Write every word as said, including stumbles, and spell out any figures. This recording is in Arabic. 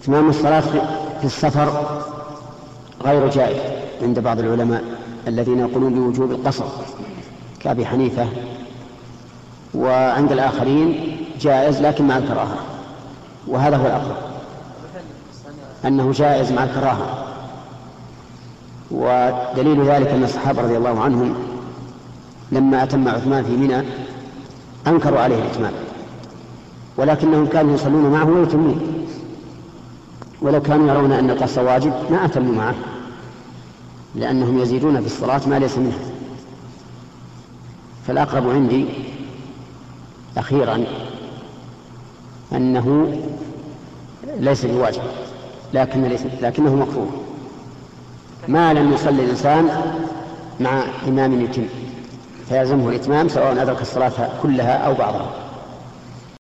إتمام الصلاة في السفر غير جائز عند بعض العلماء الذين يقولون بوجوب القصر كأبي حنيفة، وعند الآخرين جائز لكن مع الكراهة، وهذا هو الأقرب أنه جائز مع الكراهة. ودليل ذلك أن الصحابة رضي الله عنهم لما أتم عثمان في منى أنكروا عليه الإتمام، ولكنهم كانوا يصلون معه ويتمون، ولو كانوا يرون أن القصر واجب ما أتموا معه، لأنهم يزيدون في الصلاة ما ليس منها. فالأقرب عندي أخيرا أنه ليس بواجب لكن ليس لكنه مكروه ما لم يصلي الإنسان مع إمام يتم، فيلزمه الإتمام سواء أدرك الصلاة كلها أو بعضها.